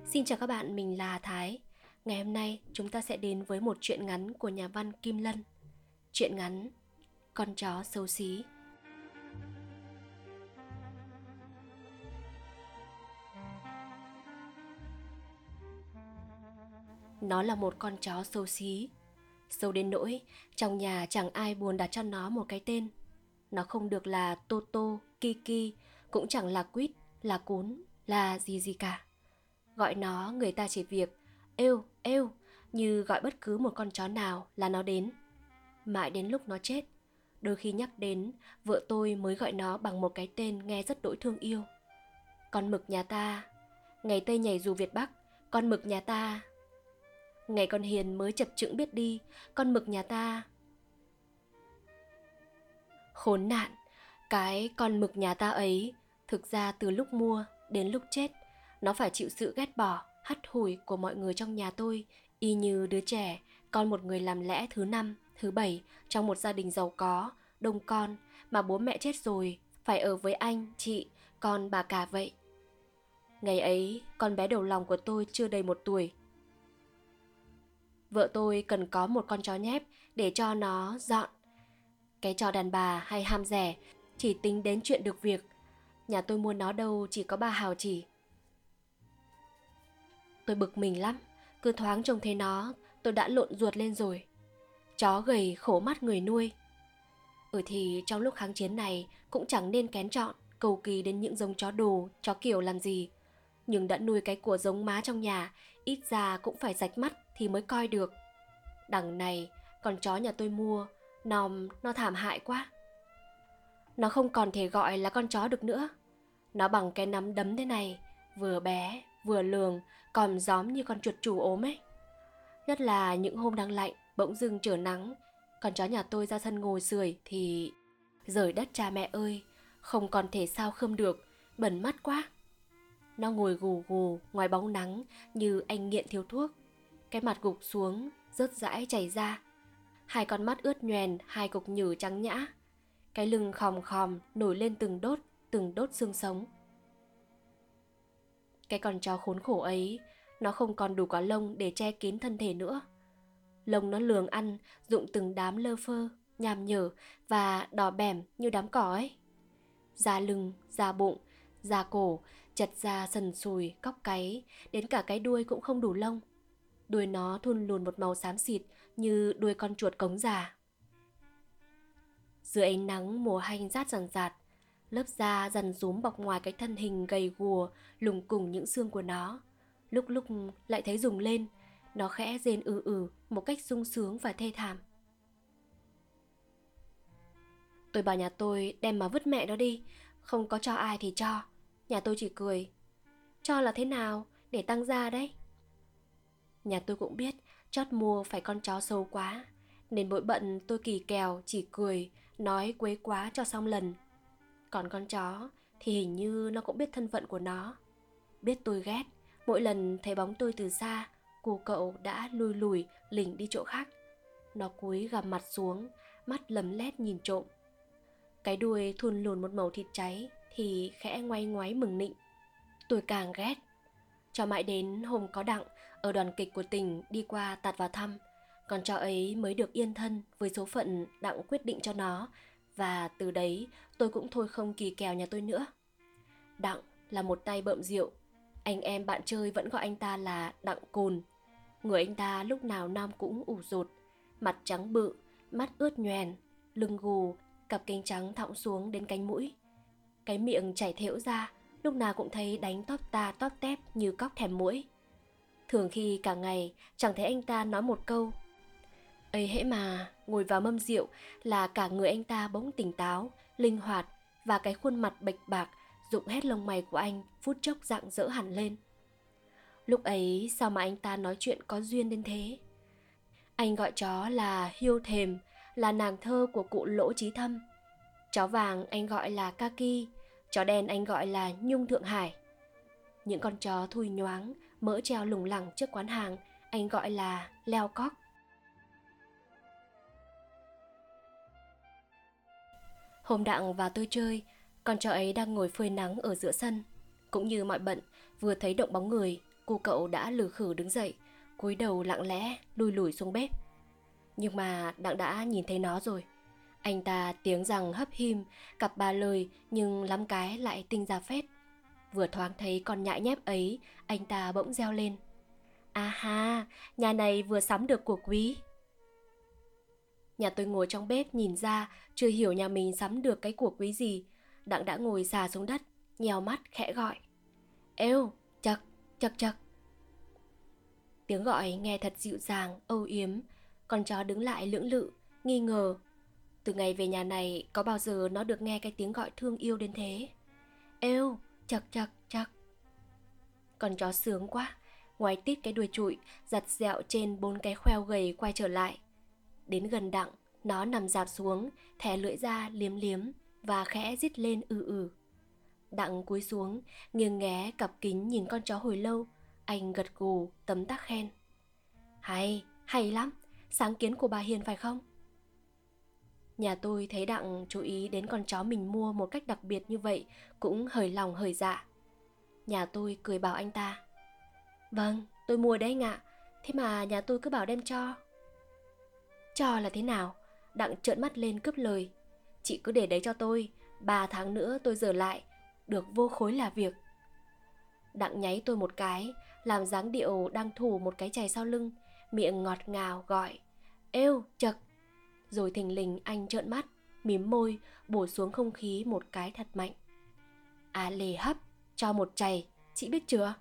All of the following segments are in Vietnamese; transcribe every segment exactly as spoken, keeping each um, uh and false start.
Xin chào các bạn, mình là Thái. Ngày hôm nay chúng ta sẽ đến với một truyện ngắn của nhà văn Kim Lân. Truyện ngắn Con chó xấu xí. Nó là một con chó xấu xí. Xấu đến nỗi trong nhà chẳng ai buồn đặt cho nó một cái tên. Nó không được là Toto, Kiki, cũng chẳng là Quýt, là Cún, là gì gì cả. Gọi nó người ta chỉ việc êu, êu, như gọi bất cứ một con chó nào là nó đến. Mãi đến lúc nó chết, đôi khi nhắc đến, vợ tôi mới gọi nó bằng một cái tên nghe rất đỗi thương yêu. Con mực nhà ta, ngày Tây nhảy dù Việt Bắc, con mực nhà ta. Ngày con hiền mới chập chững biết đi, con mực nhà ta. Khốn nạn, cái con mực nhà ta ấy, thực ra từ lúc mua đến lúc chết, nó phải chịu sự ghét bỏ, hắt hủi của mọi người trong nhà tôi, y như đứa trẻ, con một người làm lẽ thứ năm, thứ bảy trong một gia đình giàu có, đông con, mà bố mẹ chết rồi, phải ở với anh, chị, con bà cả vậy. Ngày ấy, con bé đầu lòng của tôi chưa đầy một tuổi. Vợ tôi cần có một con chó nhép để cho nó dọn. Cái trò đàn bà hay ham rẻ, chỉ tính đến chuyện được việc. Nhà tôi mua nó đâu chỉ có ba hào chỉ. Tôi bực mình lắm, cứ thoáng trông thấy nó, tôi đã lộn ruột lên rồi. Chó gầy khổ mắt người nuôi. Ừ thì trong lúc kháng chiến này cũng chẳng nên kén chọn, cầu kỳ đến những giống chó đồ, chó kiểu làm gì. Nhưng đã nuôi cái của giống má trong nhà, ít ra cũng phải rạch mắt thì mới coi được. Đằng này, con chó nhà tôi mua, nòm, nó thảm hại quá. Nó không còn thể gọi là con chó được nữa. Nó bằng cái nắm đấm thế này, vừa bé, vừa lường, còn gióm như con chuột chủ ốm ấy. Nhất là những hôm đang lạnh, bỗng dưng trở nắng, con chó nhà tôi ra sân ngồi sưởi thì... Giời đất cha mẹ ơi, không còn thể sao khâm được, bẩn mắt quá. Nó ngồi gù gù ngoài bóng nắng như anh nghiện thiếu thuốc. Cái mặt gục xuống, rớt rãi chảy ra. Hai con mắt ướt nhoèn, hai cục nhử trắng nhã. Cái lưng khòm khòm nổi lên từng đốt, từng đốt xương sống. Cái con chó khốn khổ ấy, nó không còn đủ cả lông để che kín thân thể nữa. Lông nó lường ăn, rụng từng đám lơ phơ, nham nhở và đỏ bẻm như đám cỏ ấy. Da lưng, da bụng, da cổ, chật da sần sùi, cóc cáy, đến cả cái đuôi cũng không đủ lông. Đuôi nó thun lùn một màu xám xịt như đuôi con chuột cống già. Dưới ánh nắng mùa hanh rát rằn rạt, lớp da dần rúm bọc ngoài cái thân hình gầy guò, lùng củng những xương của nó. Lúc lúc lại thấy rùng lên, nó khẽ rên ừ ừ một cách sung sướng và thê thảm. Tôi bảo nhà tôi đem mà vứt mẹ nó đi, không có cho ai thì cho. Nhà tôi chỉ cười. Cho là thế nào, để tăng gia đấy. Nhà tôi cũng biết chót mua phải con chó xấu quá, nên bội bận tôi kỳ kèo chỉ cười, nói quấy quá cho xong lần. Còn con chó thì hình như nó cũng biết thân phận của nó. Biết tôi ghét, mỗi lần thấy bóng tôi từ xa, cô cậu đã lùi lùi lỉnh đi chỗ khác. Nó cúi gằm mặt xuống, mắt lấm lét nhìn trộm. Cái đuôi thun lùn một màu thịt cháy thì khẽ ngoáy ngoáy mừng nịnh. Tôi càng ghét. Cho mãi đến hôm có Đặng ở đoàn kịch của tỉnh đi qua tạt vào thăm, con chó ấy mới được yên thân với số phận Đặng quyết định cho nó. Và từ đấy tôi cũng thôi không kỳ kèo nhà tôi nữa. Đặng là một tay bợm rượu. Anh em bạn chơi vẫn gọi anh ta là Đặng Cồn. Người anh ta lúc nào nam cũng ủ rột, mặt trắng bự, mắt ướt nhoèn, lưng gù, cặp kính trắng thõng xuống đến cánh mũi. Cái miệng chảy thễu ra, lúc nào cũng thấy đánh tóp ta tóp tép như cóc thèm muỗi. Thường khi cả ngày chẳng thấy anh ta nói một câu. Ấy hễ mà ngồi vào mâm rượu là cả người anh ta bỗng tỉnh táo, linh hoạt, và cái khuôn mặt bệch bạc, rụng hết lông mày của anh phút chốc rạng rỡ hẳn lên. Lúc ấy sao mà anh ta nói chuyện có duyên đến thế? Anh gọi chó là Hiêu Thềm, là nàng thơ của cụ Lỗ Chí Thâm. Chó vàng anh gọi là Kaki, chó đen anh gọi là Nhung Thượng Hải. Những con chó thui nhoáng, mỡ treo lủng lẳng trước quán hàng anh gọi là Leo Cóc. Hôm Đặng và tôi chơi, con chó ấy đang ngồi phơi nắng ở giữa sân. Cũng như mọi bận, vừa thấy động bóng người, Cô cậu đã lừ khử đứng dậy, cúi đầu lặng lẽ lùi lùi xuống bếp. Nhưng mà Đặng đã nhìn thấy nó rồi. Anh ta tiếng rằng hấp him, cặp ba lời nhưng lắm cái lại tinh ra phết. Vừa thoáng thấy con nhãi nhép ấy, anh ta bỗng reo lên: "À ha, nhà này vừa sắm được của quý." Nhà tôi ngồi trong bếp nhìn ra, chưa hiểu nhà mình sắm được cái của quý gì. Đặng đã ngồi xà xuống đất, nhèo mắt khẽ gọi: "Êu, chậc, chậc chậc." Tiếng gọi nghe thật dịu dàng, âu yếm. Con chó đứng lại lưỡng lự, nghi ngờ. Từ ngày về nhà này, có bao giờ nó được nghe cái tiếng gọi thương yêu đến thế. Êu, chậc chậc chậc. Con chó sướng quá, ngoái tít cái đuôi trụi, giặt dẹo trên bốn cái khoeo gầy quay trở lại. Đến gần Đặng, nó nằm dạp xuống, thè lưỡi ra liếm liếm và khẽ rít lên ừ ừ. Đặng cúi xuống, nghiêng nghé cặp kính nhìn con chó hồi lâu. Anh gật gù tấm tắc khen: "Hay, hay lắm, sáng kiến của bà Hiền phải không?" Nhà tôi thấy Đặng chú ý đến con chó mình mua một cách đặc biệt như vậy, cũng hởi lòng hởi dạ. Nhà tôi cười bảo anh ta: "Vâng, tôi mua đấy anh ạ. Thế mà nhà tôi cứ bảo đem cho." "Cho là thế nào?" Đặng trợn mắt lên cướp lời: "Chị cứ để đấy cho tôi, ba tháng nữa tôi dở lại, được vô khối là việc." Đặng nháy tôi một cái, làm dáng điệu đang thủ một cái chày sau lưng, miệng ngọt ngào gọi: "Êu, chậc." Rồi thình lình anh trợn mắt, mím môi, bổ xuống không khí một cái thật mạnh: "À lề hấp, cho một chày, chị biết chưa?"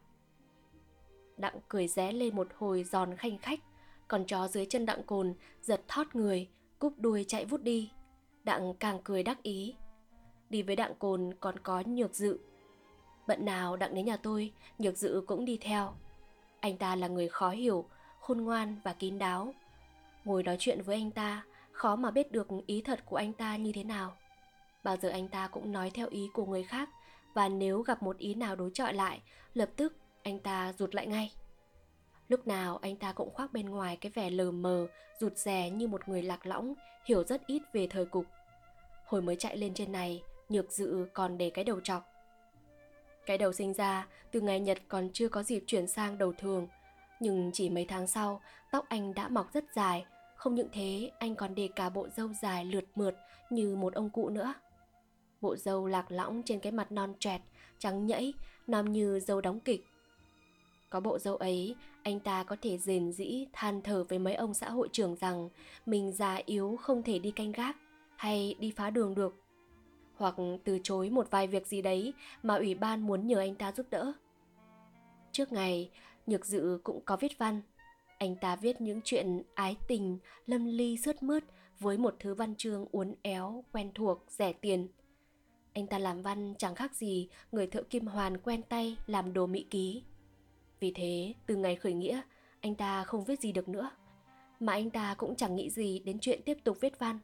Đặng cười ré lên một hồi giòn khanh khách. Con chó dưới chân Đặng Cồn giật thót người, cúp đuôi chạy vút đi. Đặng càng cười đắc ý. Đi với Đặng Cồn còn có Nhược Dự. Bận nào Đặng đến nhà tôi, Nhược Dự cũng đi theo. Anh ta là người khó hiểu, khôn ngoan và kín đáo. Ngồi nói chuyện với anh ta, khó mà biết được ý thật của anh ta như thế nào. Bao giờ anh ta cũng nói theo ý của người khác, và nếu gặp một ý nào đối chọi lại, lập tức anh ta rụt lại ngay. Lúc nào anh ta cũng khoác bên ngoài cái vẻ lờ mờ, rụt rè như một người lạc lõng, hiểu rất ít về thời cục. Hồi mới chạy lên trên này, Nhược Dự còn để cái đầu trọc. Cái đầu sinh ra từ ngày Nhật còn chưa có dịp chuyển sang đầu thường, nhưng chỉ mấy tháng sau, tóc anh đã mọc rất dài. Không những thế, anh còn để cả bộ râu dài lượt mượt như một ông cụ nữa. Bộ râu lạc lõng trên cái mặt non choẹt, trắng nhẫy, nằm như râu đóng kịch. Có bộ râu ấy, anh ta có thể rền rĩ than thở với mấy ông xã hội trưởng rằng mình già yếu không thể đi canh gác hay đi phá đường được, hoặc từ chối một vài việc gì đấy mà ủy ban muốn nhờ anh ta giúp đỡ. Trước ngày, Nhược Dự cũng có viết văn. Anh ta viết những chuyện ái tình, lâm ly sướt mướt với một thứ văn chương uốn éo, quen thuộc, rẻ tiền. Anh ta làm văn chẳng khác gì người thợ kim hoàn quen tay làm đồ mỹ ký. Vì thế, từ ngày khởi nghĩa, anh ta không viết gì được nữa, mà anh ta cũng chẳng nghĩ gì đến chuyện tiếp tục viết văn.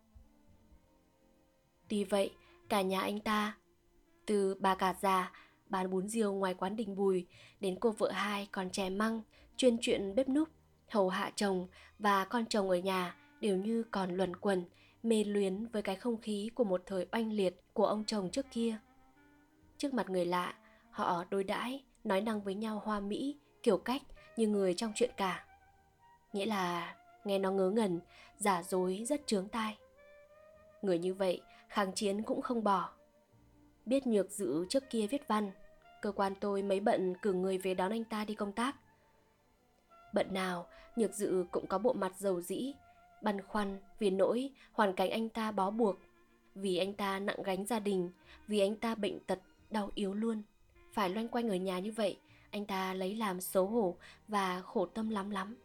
Tuy vậy, cả nhà anh ta, từ bà cả già bán bún riêu ngoài quán Đình Bùi đến cô vợ hai còn trẻ măng, chuyên chuyện bếp núc, hầu hạ chồng và con chồng ở nhà, đều như còn luẩn quẩn, mê luyến với cái không khí của một thời oanh liệt của ông chồng trước kia. Trước mặt người lạ, họ đối đãi, nói năng với nhau hoa mỹ, kiểu cách như người trong chuyện cả. Nghĩa là nghe nó ngớ ngẩn, giả dối rất chướng tai. Người như vậy, kháng chiến cũng không bỏ. Biết Nhược Dự trước kia viết văn, cơ quan tôi mấy bận cử người về đón anh ta đi công tác. Bận nào, Nhược Dự cũng có bộ mặt dầu dĩ, băn khoăn vì nỗi hoàn cảnh anh ta bó buộc, vì anh ta nặng gánh gia đình, vì anh ta bệnh tật, đau yếu luôn. Phải loanh quanh ở nhà như vậy, anh ta lấy làm xấu hổ và khổ tâm lắm lắm.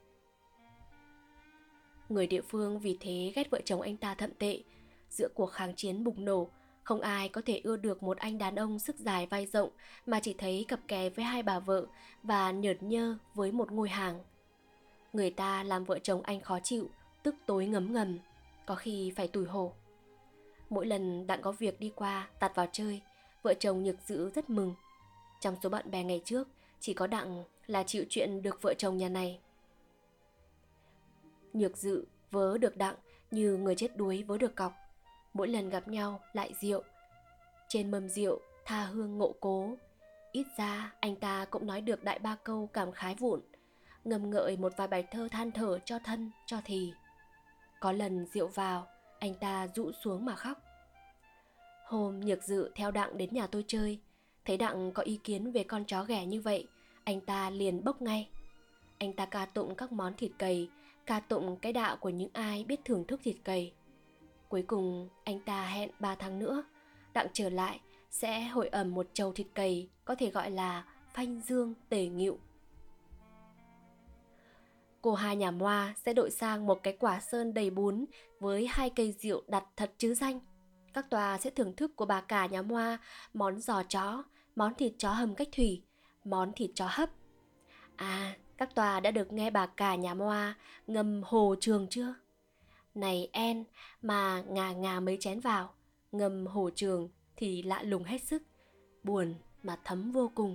Người địa phương vì thế ghét vợ chồng anh ta thậm tệ. Giữa cuộc kháng chiến bùng nổ, không ai có thể ưa được một anh đàn ông sức dài vai rộng mà chỉ thấy cặp kè với hai bà vợ và nhởn nhơ với một ngôi hàng. Người ta làm vợ chồng anh khó chịu, tức tối ngấm ngầm, có khi phải tủi hổ. Mỗi lần Đặng có việc đi qua tạt vào chơi, vợ chồng Nhược Dự rất mừng. Trong số bạn bè ngày trước, chỉ có Đặng là chịu chuyện được vợ chồng nhà này. Nhược Dự vớ được Đặng như người chết đuối vớ được cọc. Mỗi lần gặp nhau lại rượu. Trên mâm rượu tha hương ngộ cố, ít ra anh ta cũng nói được đại ba câu cảm khái vụn, ngâm ngợi một vài bài thơ than thở cho thân cho thì. Có lần rượu vào, anh ta rũ xuống mà khóc. Hôm Nhược Dự theo Đặng đến nhà tôi chơi, thấy Đặng có ý kiến về con chó ghẻ như vậy, anh ta liền bốc ngay. Anh ta ca tụng các món thịt cầy, ca tụng cái đạo của những ai biết thưởng thức thịt cầy. Cuối cùng anh ta hẹn ba tháng nữa, Đặng trở lại sẽ hội ẩm một chầu thịt cầy có thể gọi là phanh dương tề nghịu. Cô hai nhà Moa sẽ đội sang một cái quả sơn đầy bún với hai cây rượu đặt thật chứ danh. Các tòa sẽ thưởng thức của bà cả nhà Moa món giò chó, món thịt chó hầm cách thủy, món thịt chó hấp. À, các tòa đã được nghe bà cả nhà Moa ngâm hồ trường chưa? Này En, mà ngà ngà mấy chén vào, ngâm hồ trường thì lạ lùng hết sức, buồn mà thấm vô cùng.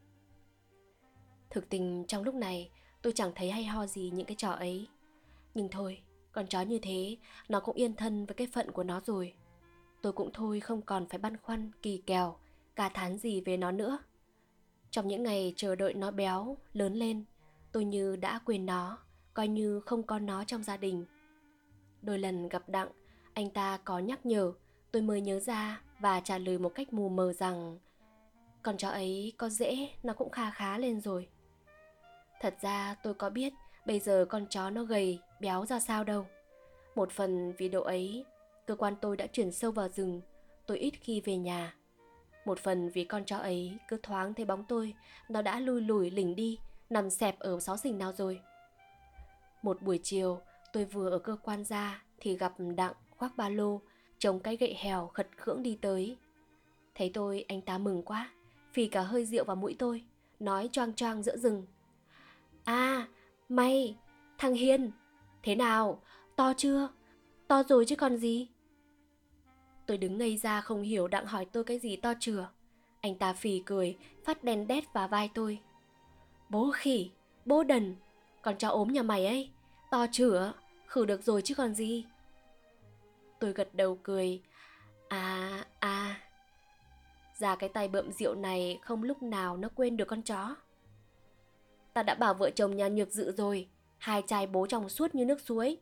Thực tình trong lúc này tôi chẳng thấy hay ho gì những cái trò ấy. Nhưng thôi, con chó như thế, nó cũng yên thân với cái phận của nó rồi. Tôi cũng thôi không còn phải băn khoăn, kỳ kèo, ca thán gì về nó nữa. Trong những ngày chờ đợi nó béo, lớn lên, tôi như đã quên nó, coi như không có nó trong gia đình. Đôi lần gặp Đặng, anh ta có nhắc nhở, tôi mới nhớ ra và trả lời một cách mù mờ rằng con chó ấy có dễ nó cũng kha khá lên rồi. Thật ra tôi có biết bây giờ con chó nó gầy, béo ra sao đâu. Một phần vì độ ấy, cơ quan tôi đã chuyển sâu vào rừng, tôi ít khi về nhà. Một phần vì con chó ấy cứ thoáng thấy bóng tôi, nó đã lui lủi lỉnh đi, nằm xẹp ở xó xỉnh nào rồi. Một buổi chiều, tôi vừa ở cơ quan ra thì gặp Đặng khoác ba lô, chống cái gậy hèo khật khưỡng đi tới. Thấy tôi, anh ta mừng quá, phì cả hơi rượu vào mũi tôi, nói choang choang giữa rừng. À, mày, thằng Hiền, thế nào, to chưa? To rồi chứ còn gì. Tôi đứng ngây ra không hiểu Đặng hỏi tôi cái gì to chừa. Anh ta phì cười, phát đèn đét vào vai tôi. Bố khỉ, bố đần, con chó ốm nhà mày ấy, to chửa, khử được rồi chứ còn gì. Tôi gật đầu cười. À, à. Ra cái tay bợm rượu này không lúc nào nó quên được con chó. Ta đã bảo vợ chồng nhà Nhược Dự rồi, hai chai bố trong suốt như nước suối.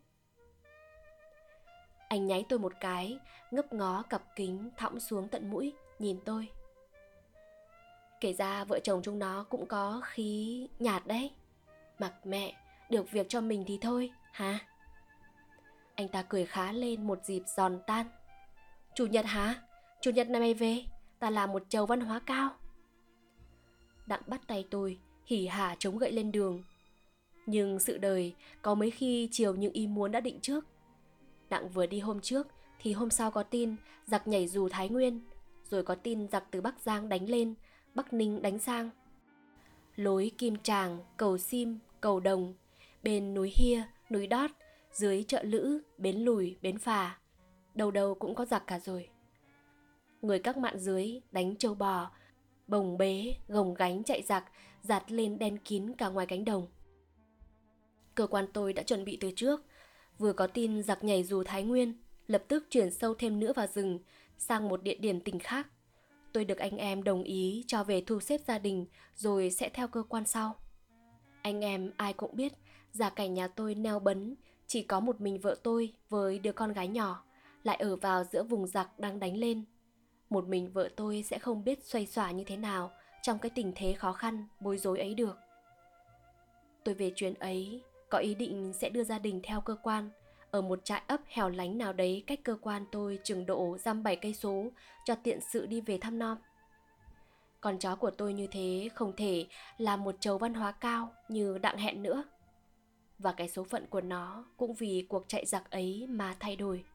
Anh nháy tôi một cái, ngấp ngó cặp kính thõng xuống tận mũi, nhìn tôi. Kể ra vợ chồng chúng nó cũng có khí nhạt đấy. Mặc mẹ, được việc cho mình thì thôi, hả? Anh ta cười khá lên một dịp giòn tan. Chủ nhật hả? Chủ nhật này mày về, ta làm một chầu văn hóa cao. Đặng bắt tay tôi, hỉ hả chống gậy lên đường. Nhưng sự đời có mấy khi chiều những ý muốn đã định trước. Đặng vừa đi hôm trước thì hôm sau có tin giặc nhảy dù Thái Nguyên, rồi có tin giặc từ Bắc Giang đánh lên, Bắc Ninh đánh sang. Lối Kim Tràng, cầu Sim, cầu Đồng, bên núi Hia, núi Đót, dưới chợ Lữ, bến Lùi, bến Phà, đầu đầu cũng có giặc cả rồi. Người các mạn dưới đánh trâu bò, bồng bế, gồng gánh chạy giặc, dạt lên đen kín cả ngoài cánh đồng. Cơ quan tôi đã chuẩn bị từ trước, vừa có tin giặc nhảy dù Thái Nguyên, lập tức chuyển sâu thêm nữa vào rừng, sang một địa điểm tỉnh khác. Tôi được anh em đồng ý cho về thu xếp gia đình, rồi sẽ theo cơ quan sau. Anh em ai cũng biết, gia cảnh nhà tôi neo bấn, chỉ có một mình vợ tôi với đứa con gái nhỏ, lại ở vào giữa vùng giặc đang đánh lên. Một mình vợ tôi sẽ không biết xoay xỏa như thế nào trong cái tình thế khó khăn, bối rối ấy được. Tôi về chuyến ấy, có ý định sẽ đưa gia đình theo cơ quan, ở một trại ấp hẻo lánh nào đấy cách cơ quan tôi chừng độ dăm bảy cây số, cho tiện sự đi về thăm nom. Con chó của tôi như thế không thể làm một chầu văn hóa cao như Đặng hẹn nữa. Và cái số phận của nó cũng vì cuộc chạy giặc ấy mà thay đổi.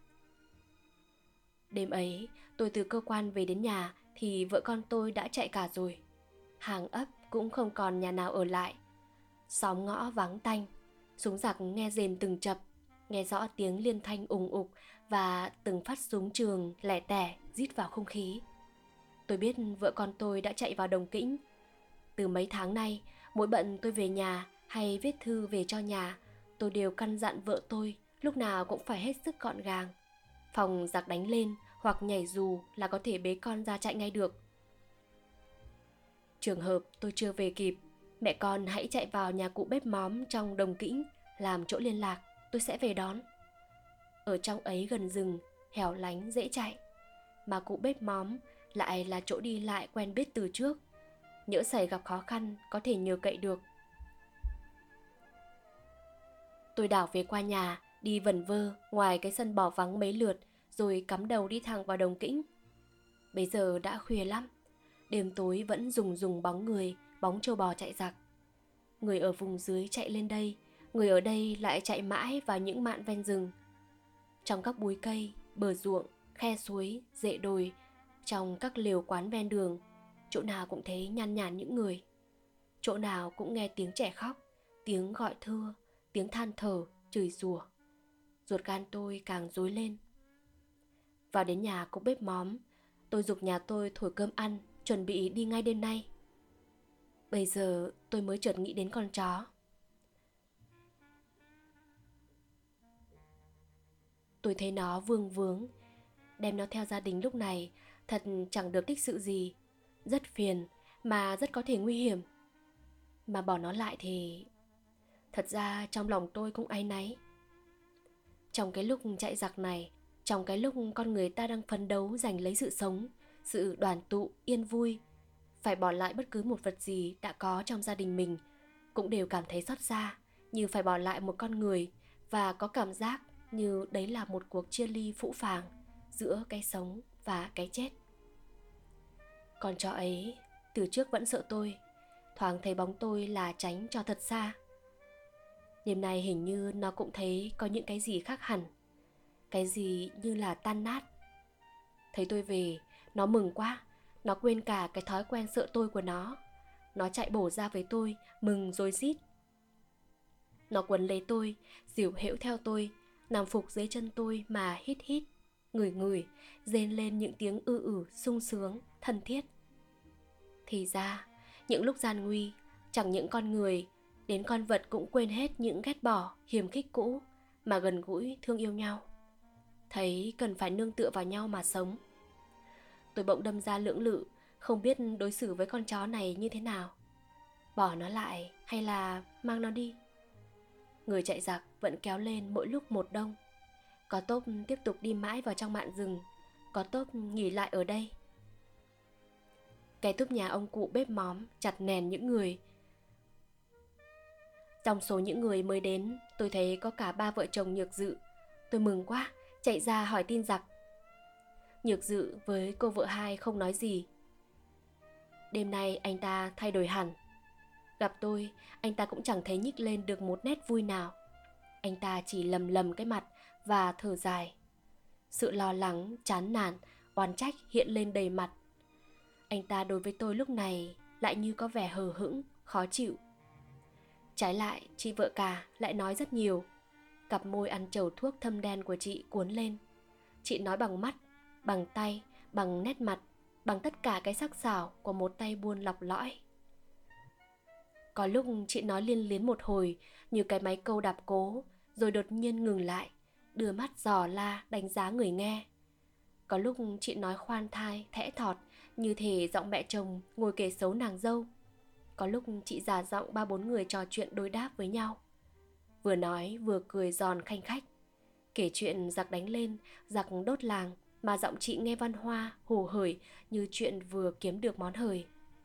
Đêm ấy, tôi từ cơ quan về đến nhà thì vợ con tôi đã chạy cả rồi. Hàng ấp cũng không còn nhà nào ở lại. Xóm ngõ vắng tanh, súng giặc nghe rền từng chập, nghe rõ tiếng liên thanh ùng ục và từng phát súng trường lẻ tẻ rít vào không khí. Tôi biết vợ con tôi đã chạy vào Đồng Kĩnh. Từ mấy tháng nay, mỗi bận tôi về nhà hay viết thư về cho nhà, tôi đều căn dặn vợ tôi lúc nào cũng phải hết sức gọn gàng. Phòng giặc đánh lên hoặc nhảy dù là có thể bế con ra chạy ngay được. Trường hợp tôi chưa về kịp, mẹ con hãy chạy vào nhà cụ bếp móm trong Đồng Kĩnh làm chỗ liên lạc, tôi sẽ về đón. Ở trong ấy gần rừng, hẻo lánh dễ chạy, mà cụ bếp móm lại là chỗ đi lại quen biết từ trước, nhỡ xảy gặp khó khăn có thể nhờ cậy được. Tôi đảo về qua nhà, đi vẩn vơ ngoài cái sân bỏ vắng mấy lượt, rồi cắm đầu đi thẳng vào Đồng Kĩnh. Bây giờ đã khuya lắm, đêm tối vẫn rùng rùng bóng người, bóng trâu bò chạy giặc. Người ở vùng dưới chạy lên đây, người ở đây lại chạy mãi vào những mạn ven rừng. Trong các búi cây, bờ ruộng, khe suối, rễ đồi, trong các lều quán ven đường, chỗ nào cũng thấy nhan nhản những người. Chỗ nào cũng nghe tiếng trẻ khóc, tiếng gọi thưa, tiếng than thở, chửi rủa. Ruột gan tôi càng rối lên. Vào đến nhà cụ bếp móm, tôi giục nhà tôi thổi cơm ăn, chuẩn bị đi ngay đêm nay. Bây giờ tôi mới chợt nghĩ đến con chó. Tôi thấy nó vương vướng, đem nó theo gia đình lúc này thật chẳng được tích sự gì, rất phiền mà rất có thể nguy hiểm. Mà bỏ nó lại thì... Thật ra trong lòng tôi cũng áy náy. Trong cái lúc chạy giặc này, trong cái lúc con người ta đang phấn đấu giành lấy sự sống, sự đoàn tụ, yên vui, phải bỏ lại bất cứ một vật gì đã có trong gia đình mình, cũng đều cảm thấy xót xa, như phải bỏ lại một con người, và có cảm giác như đấy là một cuộc chia ly phũ phàng giữa cái sống và cái chết. Con chó ấy từ trước vẫn sợ tôi, thoáng thấy bóng tôi là tránh cho thật xa. Đêm nay hình như nó cũng thấy có những cái gì khác hẳn, cái gì như là tan nát. Thấy tôi về, nó mừng quá, nó quên cả cái thói quen sợ tôi của nó. Nó chạy bổ ra với tôi, mừng rồi rít. Nó quấn lấy tôi, dìu hễu theo tôi, nằm phục dưới chân tôi mà hít hít, ngửi ngửi, rên lên những tiếng ư ử sung sướng, thân thiết. Thì ra, những lúc gian nguy, chẳng những con người, đến con vật cũng quên hết những ghét bỏ, hiềm khích cũ, mà gần gũi thương yêu nhau. Thấy cần phải nương tựa vào nhau mà sống. Tôi bỗng đâm ra lưỡng lự, không biết đối xử với con chó này như thế nào. Bỏ nó lại hay là mang nó đi? Người chạy giặc vẫn kéo lên mỗi lúc một đông. Có tốp tiếp tục đi mãi vào trong mạn rừng, có tốp nghỉ lại ở đây. Cái túp nhà ông cụ bếp móm chặt nèn những người. Trong số những người mới đến, tôi thấy có cả ba vợ chồng Nhược Dự. Tôi mừng quá, chạy ra hỏi tin giặc. Nhược Dự với cô vợ hai không nói gì. Đêm nay anh ta thay đổi hẳn. Gặp tôi, anh ta cũng chẳng thấy nhích lên được một nét vui nào. Anh ta chỉ lầm lầm cái mặt và thở dài. Sự lo lắng, chán nản, oán trách hiện lên đầy mặt. Anh ta đối với tôi lúc này lại như có vẻ hờ hững, khó chịu. Trái lại, chị vợ cả lại nói rất nhiều. Cặp môi ăn chầu thuốc thâm đen của chị cuốn lên. Chị nói bằng mắt, bằng tay, bằng nét mặt, bằng tất cả cái sắc sảo của một tay buôn lọc lõi. Có lúc chị nói liên liến một hồi như cái máy câu đạp cố, rồi đột nhiên ngừng lại, đưa mắt dò la đánh giá người nghe. Có lúc chị nói khoan thai, thẽ thọt, như thể giọng mẹ chồng ngồi kể xấu nàng dâu. Có lúc chị giả giọng ba bốn người trò chuyện đối đáp với nhau, vừa nói vừa cười giòn khanh khách, kể chuyện giặc đánh lên, giặc đốt làng, mà giọng chị nghe văn hoa, hồ hởi như chuyện vừa kiếm được món hời.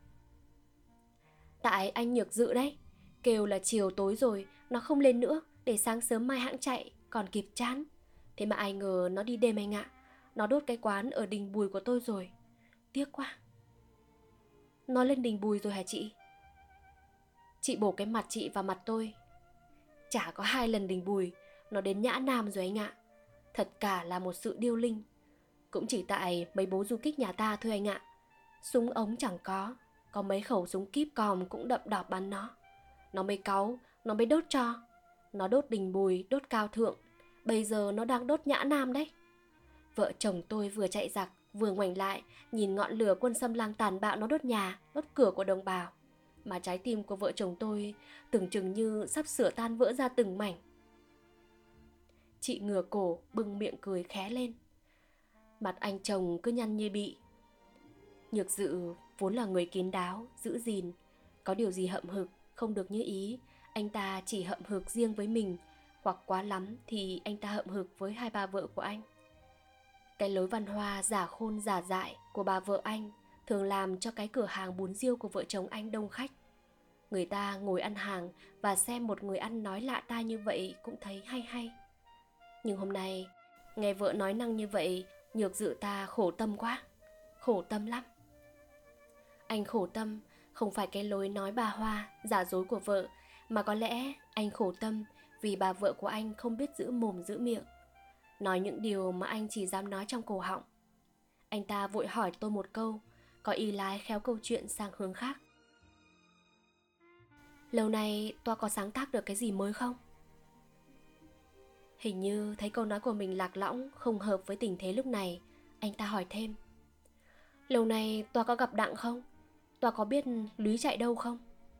Tại anh Nhược Dự đấy, kêu là chiều tối rồi nó không lên nữa, để sáng sớm mai hãng chạy còn kịp chán. Thế mà ai ngờ nó đi đêm anh ạ. Nó đốt cái quán ở Đình Bùi của tôi rồi. Tiếc quá. Nó lên Đình Bùi rồi hả chị? Chị bổ cái mặt chị vào mặt tôi. Chả có hai lần Đình Bùi, nó đến Nhã Nam rồi anh ạ. Thật cả là một sự điêu linh. Cũng chỉ tại mấy bố du kích nhà ta thôi anh ạ. Súng ống chẳng có, có mấy khẩu súng kíp còm cũng đậm đọp bắn nó. Nó mới cáu, nó mới đốt cho. Nó đốt Đình Bùi, đốt Cao Thượng. Bây giờ nó đang đốt Nhã Nam đấy. Vợ chồng tôi vừa chạy giặc, vừa ngoảnh lại, nhìn ngọn lửa quân xâm lăng tàn bạo nó đốt nhà, đốt cửa của đồng bào. Mà trái tim của vợ chồng tôi tưởng chừng như sắp sửa tan vỡ ra từng mảnh. Chị ngửa cổ, bưng miệng cười khé lên. Mặt anh chồng cứ nhăn như bị. Nhược Dự vốn là người kín đáo, giữ gìn. Có điều gì hậm hực, không được như ý, anh ta chỉ hậm hực riêng với mình, hoặc quá lắm thì anh ta hậm hực với hai bà vợ của anh. Cái lối văn hoa giả khôn giả dại của bà vợ anh thường làm cho cái cửa hàng bún riêu của vợ chồng anh đông khách. Người ta ngồi ăn hàng và xem một người ăn nói lạ tai như vậy cũng thấy hay hay. Nhưng hôm nay, nghe vợ nói năng như vậy, Nhược Dự ta khổ tâm quá, khổ tâm lắm. Anh khổ tâm không phải cái lối nói bà hoa, giả dối của vợ, mà có lẽ anh khổ tâm vì bà vợ của anh không biết giữ mồm giữ miệng, nói những điều mà anh chỉ dám nói trong cổ họng. Anh ta vội hỏi tôi một câu, có ý lái khéo câu chuyện sang hướng khác. Lâu nay Toa có sáng tác được cái gì mới không? Hình như thấy câu nói của mình lạc lõng, không hợp với tình thế lúc này. Anh ta hỏi thêm, lâu nay Toa có gặp Đặng không? Toa có biết Lúy chạy đâu không?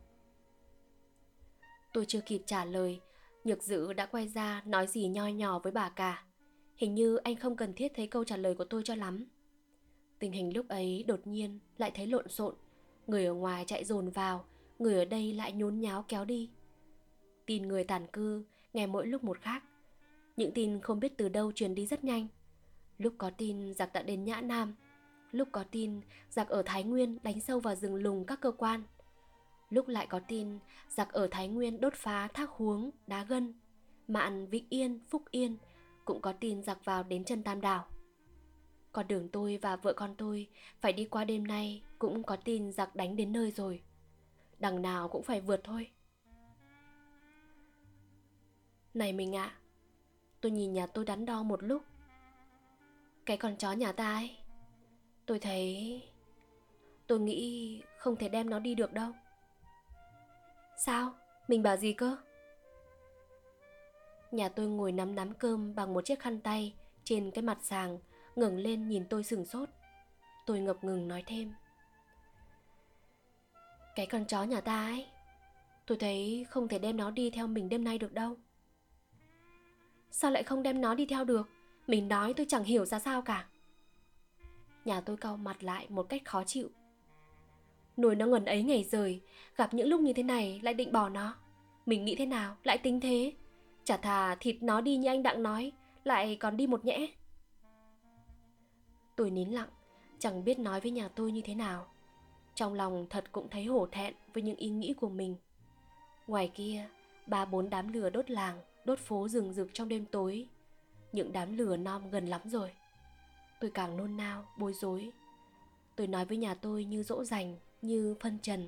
Tôi chưa kịp trả lời, Nhược Dự đã quay ra nói gì nho nhỏ với bà cả. Hình như anh không cần thiết thấy câu trả lời của tôi cho lắm. Tình hình lúc ấy đột nhiên lại thấy lộn xộn. Người ở ngoài chạy dồn vào, người ở đây lại nhốn nháo kéo đi. Tin người tản cư nghe mỗi lúc một khác. Những tin không biết từ đâu truyền đi rất nhanh. Lúc có tin giặc đã đến Nhã Nam, lúc có tin giặc ở Thái Nguyên đánh sâu vào rừng lùng các cơ quan, lúc lại có tin giặc ở Thái Nguyên đốt phá Thác Huống, Đá Gân, Mạn, Vĩnh Yên, Phúc Yên. Cũng có tin giặc vào đến chân Tam Đảo. Con đường tôi và vợ con tôi phải đi qua đêm nay cũng có tin giặc đánh đến nơi rồi. Đằng nào cũng phải vượt thôi. Này mình ạ, à, tôi nhìn nhà tôi đắn đo một lúc. Cái con chó nhà ta ấy, tôi thấy... Tôi nghĩ không thể đem nó đi được đâu. Sao? Mình bảo gì cơ? Nhà tôi ngồi nắm nắm cơm bằng một chiếc khăn tay trên cái mặt sàng, ngẩng lên nhìn tôi sửng sốt. Tôi ngập ngừng nói thêm, cái con chó nhà ta ấy, tôi thấy không thể đem nó đi theo mình đêm nay được đâu. Sao lại không đem nó đi theo được? Mình nói tôi chẳng hiểu ra sao cả. Nhà tôi cau mặt lại một cách khó chịu. Nuôi nó ngần ấy ngày rời, gặp những lúc như thế này lại định bỏ nó. Mình nghĩ thế nào lại tính thế. Chả thà thịt nó đi như anh Đặng nói, lại còn đi một nhẽ. Tôi nín lặng, chẳng biết nói với nhà tôi như thế nào. Trong lòng thật cũng thấy hổ thẹn với những ý nghĩ của mình. Ngoài kia, ba bốn đám lửa đốt làng, đốt phố rừng rực trong đêm tối. Những đám lửa non gần lắm rồi. Tôi càng nôn nao, bối rối. Tôi nói với nhà tôi như dỗ dành, như phân trần.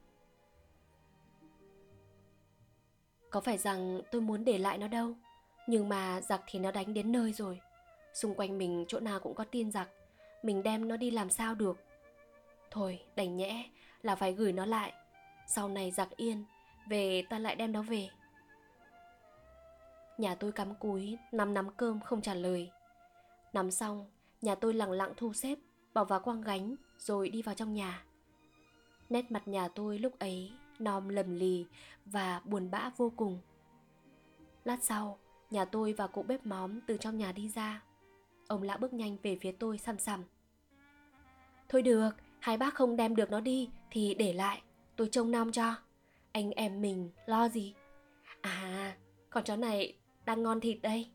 Có phải rằng tôi muốn để lại nó đâu, nhưng mà giặc thì nó đánh đến nơi rồi. Xung quanh mình chỗ nào cũng có tin giặc, mình đem nó đi làm sao được. Thôi đành nhẽ là phải gửi nó lại. Sau này giặc yên, về ta lại đem nó về. Nhà tôi cắm cúi, nắm nắm cơm không trả lời. Nắm xong, nhà tôi lẳng lặng thu xếp, bỏ vào quang gánh, rồi đi vào trong nhà. Nét mặt nhà tôi lúc ấy nom lầm lì và buồn bã vô cùng. Lát sau, nhà tôi và cụ bếp móm từ trong nhà đi ra. Ông lão bước nhanh về phía tôi sằm sằm. Thôi được, hai bác không đem được nó đi thì để lại, tôi trông nom cho. Anh em mình lo gì. À, con chó này đang ngon thịt đây.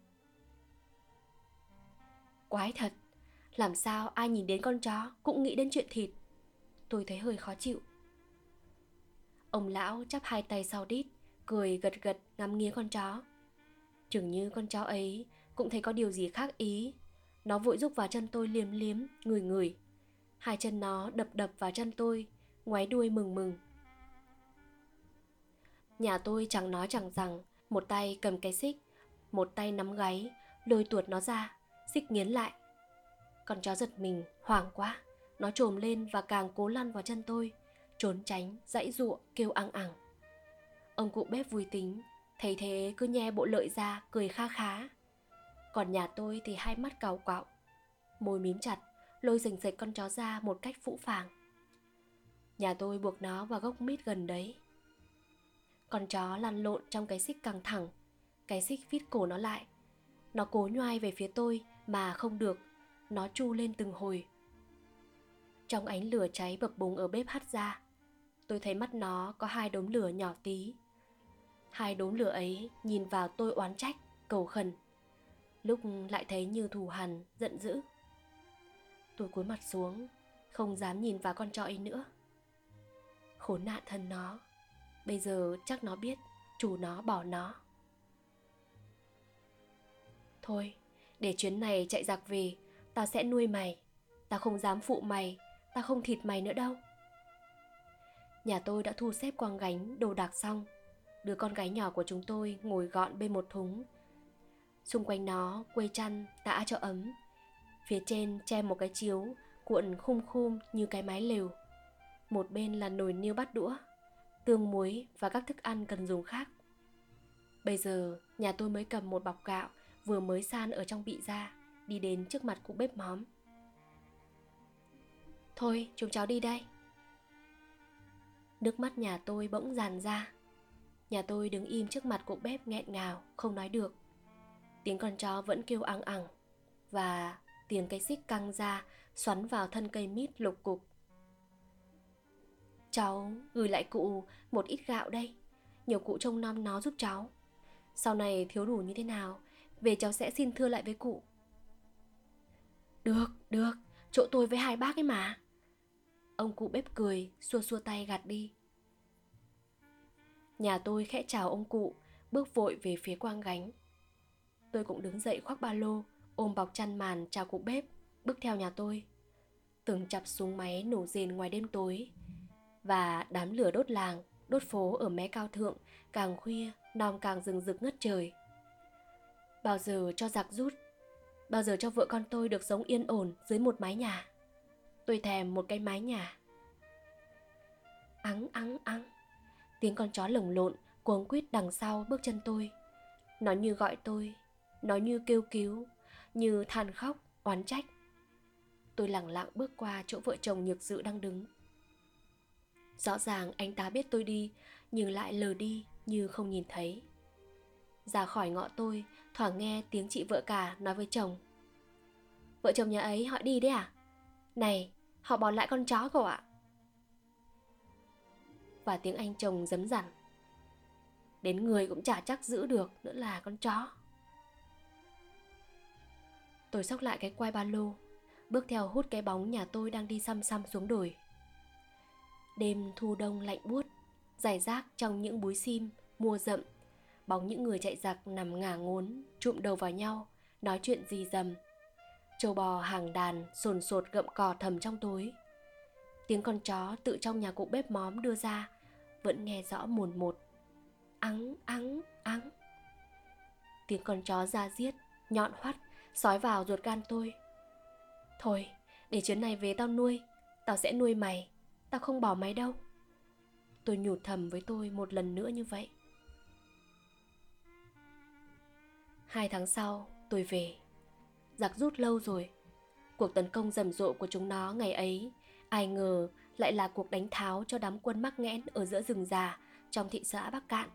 Quái thật, làm sao ai nhìn đến con chó cũng nghĩ đến chuyện thịt. Tôi thấy hơi khó chịu. Ông lão chắp hai tay sau đít, cười gật gật ngắm nghía con chó. Chừng như con chó ấy cũng thấy có điều gì khác ý. Nó vội rúc vào chân tôi liếm liếm, ngửi ngửi. Hai chân nó đập đập vào chân tôi, ngoáy đuôi mừng mừng. Nhà tôi chẳng nói chẳng rằng, một tay cầm cái xích, một tay nắm gáy, lôi tuột nó ra, xích nghiến lại. Con chó giật mình, hoảng quá. Nó trồm lên và càng cố lăn vào chân tôi, trốn tránh, giãy giụa, kêu ăng ẳng. Ông cụ bếp vui tính, thấy thế cứ nhe bộ lợi ra, cười kha khá. Còn nhà tôi thì hai mắt cau quạo, môi mím chặt, lôi rình rịch con chó ra một cách phũ phàng. Nhà tôi buộc nó vào gốc mít gần đấy. Con chó lăn lộn trong cái xích căng thẳng, cái xích vít cổ nó lại. Nó cố nhoai về phía tôi mà không được, nó tru lên từng hồi. Trong ánh lửa cháy bập bùng ở bếp hắt ra, tôi thấy mắt nó có hai đốm lửa nhỏ tí. Hai đốm lửa ấy nhìn vào tôi oán trách, cầu khẩn, lúc lại thấy như thù hằn, giận dữ. Tôi cúi mặt xuống, không dám nhìn vào con chó ấy nữa. Khốn nạn thân nó, bây giờ chắc nó biết chủ nó bỏ nó. Thôi, để chuyến này chạy giặc về, tao sẽ nuôi mày. Tao không dám phụ mày, tao không thịt mày nữa đâu. Nhà tôi đã thu xếp quang gánh đồ đạc xong. Đứa con gái nhỏ của chúng tôi ngồi gọn bên một thúng. Xung quanh nó quây chăn tã cho ấm. Phía trên che một cái chiếu cuộn khum khum như cái mái lều. Một bên là nồi niêu bát đũa, tương muối và các thức ăn cần dùng khác. Bây giờ nhà tôi mới cầm một bọc gạo vừa mới san ở trong bị ra, đi đến trước mặt cụ bếp móm. Thôi chúng cháu đi đây. Nước mắt nhà tôi bỗng dàn ra. Nhà tôi đứng im trước mặt cụ bếp nghẹn ngào, không nói được. Tiếng con chó vẫn kêu ăng ẳng, và tiếng cây xích căng ra xoắn vào thân cây mít lục cục. Cháu gửi lại cụ một ít gạo đây, nhờ cụ trông nom nó giúp cháu. Sau này thiếu đủ như thế nào, về cháu sẽ xin thưa lại với cụ. Được, được, chỗ tôi với hai bác ấy mà. Ông cụ bếp cười, xua xua tay gạt đi. Nhà tôi khẽ chào ông cụ, bước vội về phía quang gánh. Tôi cũng đứng dậy khoác ba lô, ôm bọc chăn màn chào cụ bếp, bước theo nhà tôi. Từng chập súng máy nổ rền ngoài đêm tối, và đám lửa đốt làng, đốt phố ở mé cao thượng càng khuya nòm càng rừng rực ngất trời. Bao giờ cho giặc rút, bao giờ cho vợ con tôi được sống yên ổn dưới một mái nhà. Tôi thèm một cái mái nhà. Ắng ắng ắng, tiếng con chó lồng lộn cuống quýt đằng sau bước chân tôi. Nó như gọi tôi, nó như kêu cứu, như than khóc, oán trách. Tôi lẳng lặng bước qua chỗ vợ chồng Nhược Dự đang đứng. Rõ ràng anh ta biết tôi đi, nhưng lại lờ đi như không nhìn thấy. Ra khỏi ngõ tôi, thoảng nghe tiếng chị vợ cả nói với chồng. Vợ chồng nhà ấy họ đi đấy à? Này, họ bỏ lại con chó cậu ạ. Và tiếng anh chồng dấm dằn. Đến người cũng chả chắc giữ được, nữa là con chó. Tôi xốc lại cái quai ba lô, bước theo hút cái bóng nhà tôi đang đi xăm xăm xuống đồi. Đêm thu đông lạnh buốt, rải rác trong những búi sim, mùa rậm. Bóng những người chạy giặc nằm ngả ngốn, trụm đầu vào nhau, nói chuyện rì rầm. Trâu bò hàng đàn sồn sột gậm cò thầm trong tối. Tiếng con chó tự trong nhà cụ bếp móm đưa ra vẫn nghe rõ mồn một. Ắng ắng ắng. Tiếng con chó ra giết, nhọn hoắt, xói vào ruột gan tôi. Thôi, để chuyến này về tao nuôi, tao sẽ nuôi mày, tao không bỏ mày đâu. Tôi nhủ thầm với tôi một lần nữa như vậy. Hai tháng sau, tôi về. Giặc rút lâu rồi. Cuộc tấn công rầm rộ của chúng nó ngày ấy, ai ngờ lại là cuộc đánh tháo cho đám quân mắc nghẽn ở giữa rừng già trong thị xã Bắc Cạn.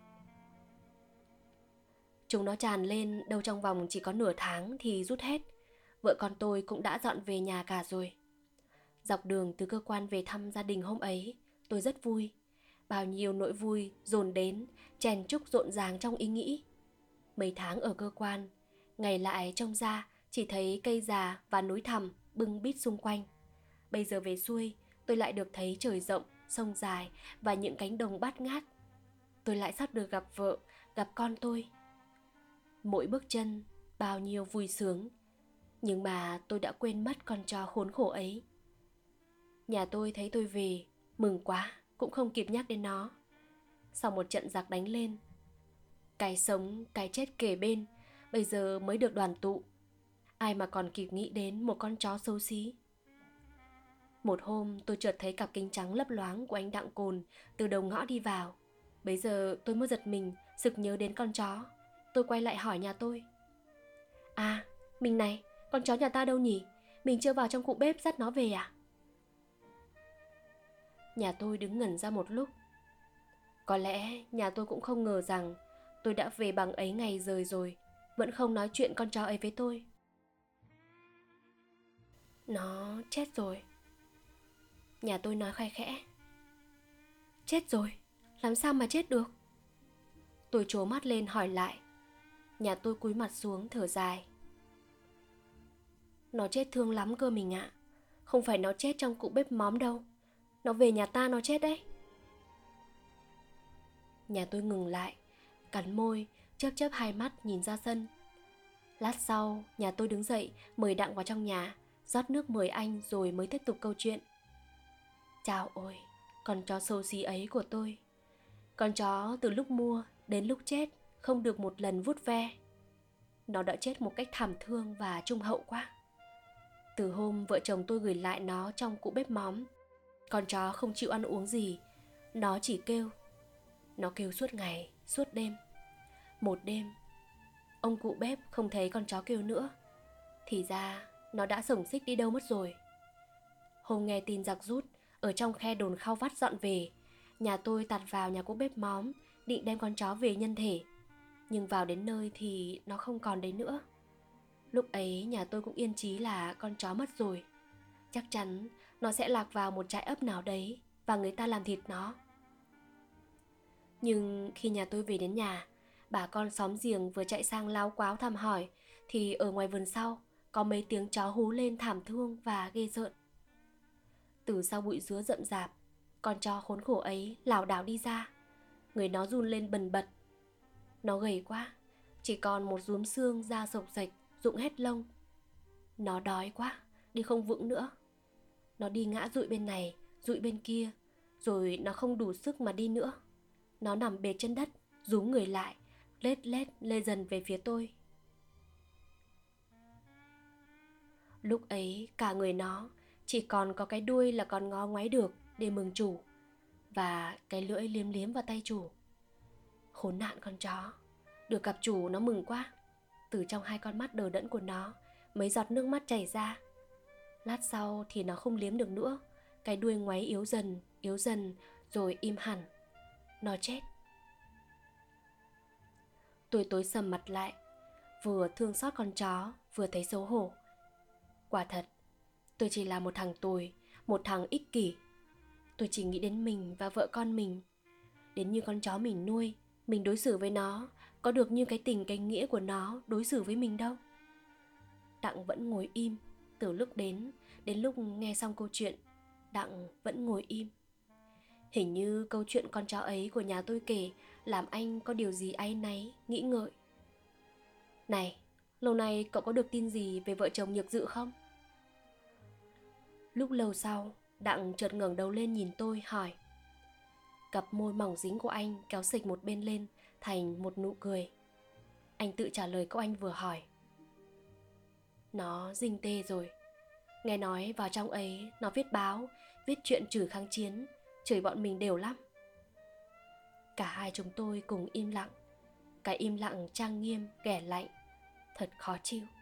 Chúng nó tràn lên đâu trong vòng chỉ có nửa tháng thì rút hết. Vợ con tôi cũng đã dọn về nhà cả rồi. Dọc đường từ cơ quan về thăm gia đình hôm ấy, tôi rất vui. Bao nhiêu nỗi vui dồn đến, chèn chúc rộn ràng trong ý nghĩ. Mấy tháng ở cơ quan, ngày lại trông ra chỉ thấy cây già và núi thẳm bưng bít xung quanh. Bây giờ về xuôi, tôi lại được thấy trời rộng, sông dài và những cánh đồng bát ngát. Tôi lại sắp được gặp vợ, gặp con tôi. Mỗi bước chân, bao nhiêu vui sướng. Nhưng mà tôi đã quên mất con chó khốn khổ ấy. Nhà tôi thấy tôi về, mừng quá, cũng không kịp nhắc đến nó. Sau một trận giặc đánh lên, cái sống, cái chết kề bên, bây giờ mới được đoàn tụ. Ai mà còn kịp nghĩ đến một con chó xấu xí. Một hôm tôi chợt thấy cặp kính trắng lấp loáng của anh Đặng Cồn từ đầu ngõ đi vào. Bấy giờ tôi mới giật mình, sực nhớ đến con chó. Tôi quay lại hỏi nhà tôi. À, mình này, con chó nhà ta đâu nhỉ? Mình chưa vào trong cụ bếp dắt nó về à? Nhà tôi đứng ngẩn ra một lúc. Có lẽ nhà tôi cũng không ngờ rằng tôi đã về bằng ấy ngày rời rồi, vẫn không nói chuyện con chó ấy với tôi. Nó chết rồi. Nhà tôi nói khoe khẽ. Chết rồi, làm sao mà chết được? Tôi trố mắt lên hỏi lại. Nhà tôi cúi mặt xuống thở dài. Nó chết thương lắm cơ mình ạ. Không phải nó chết trong cụ bếp móm đâu. Nó về nhà ta nó chết đấy. Nhà tôi ngừng lại, cắn môi, chớp chớp hai mắt nhìn ra sân. Lát sau, nhà tôi đứng dậy mời Đặng vào trong nhà, rót nước mời anh rồi mới tiếp tục câu chuyện. Chao ôi, con chó xấu xí ấy của tôi. Con chó từ lúc mua đến lúc chết không được một lần vuốt ve. Nó đã chết một cách thảm thương và trung hậu quá. Từ hôm vợ chồng tôi gửi lại nó trong cụ bếp móm, con chó không chịu ăn uống gì. Nó chỉ kêu. Nó kêu suốt ngày, suốt đêm. Một đêm, ông cụ bếp không thấy con chó kêu nữa. Thì ra nó đã xổng xích đi đâu mất rồi. Hôm nghe tin giặc rút ở trong khe đồn Khao Vắt dọn về, nhà tôi tạt vào nhà cụ bếp móm, định đem con chó về nhân thể. Nhưng vào đến nơi thì nó không còn đấy nữa. Lúc ấy nhà tôi cũng yên chí là con chó mất rồi. Chắc chắn nó sẽ lạc vào một trại ấp nào đấy và người ta làm thịt nó. Nhưng khi nhà tôi về đến nhà, bà con xóm giềng vừa chạy sang láo quáo thăm hỏi, thì ở ngoài vườn sau có mấy tiếng chó hú lên thảm thương và ghê rợn. Từ sau bụi dứa rậm rạp, con chó khốn khổ ấy lảo đảo đi ra. Người nó run lên bần bật. Nó gầy quá, chỉ còn một rúm xương da sộc sạch, rụng hết lông. Nó đói quá, đi không vững nữa. Nó đi ngã dụi bên này, dụi bên kia, rồi nó không đủ sức mà đi nữa. Nó nằm bệt trên đất, rúm người lại, lết lết lê dần về phía tôi. Lúc ấy cả người nó chỉ còn có cái đuôi là còn ngó ngoáy được để mừng chủ, và cái lưỡi liếm liếm vào tay chủ. Khốn nạn con chó, được gặp chủ nó mừng quá. Từ trong hai con mắt đờ đẫn của nó, mấy giọt nước mắt chảy ra. Lát sau thì nó không liếm được nữa. Cái đuôi ngoáy yếu dần, yếu dần, rồi im hẳn. Nó chết. Tôi tối sầm mặt lại, vừa thương xót con chó, vừa thấy xấu hổ. Quả thật, tôi chỉ là một thằng tồi, một thằng ích kỷ. Tôi chỉ nghĩ đến mình và vợ con mình. Đến như con chó mình nuôi, mình đối xử với nó có được như cái tình cái nghĩa của nó đối xử với mình đâu. Đặng vẫn ngồi im. Từ lúc đến, đến lúc nghe xong câu chuyện, Đặng vẫn ngồi im. Hình như câu chuyện con chó ấy của nhà tôi kể làm anh có điều gì áy náy, nghĩ ngợi. Này, lâu nay cậu có được tin gì về vợ chồng Nhược Dự không? Lúc lâu sau, Đặng chợt ngẩng đầu lên nhìn tôi hỏi. Cặp môi mỏng dính của anh kéo xịch một bên lên thành một nụ cười. Anh tự trả lời câu anh vừa hỏi. Nó dinh tê rồi. Nghe nói vào trong ấy nó viết báo, viết chuyện chửi kháng chiến, chửi bọn mình đều lắm. Cả hai chúng tôi cùng im lặng. Cái im lặng trang nghiêm, ghẻ lạnh, thật khó chịu.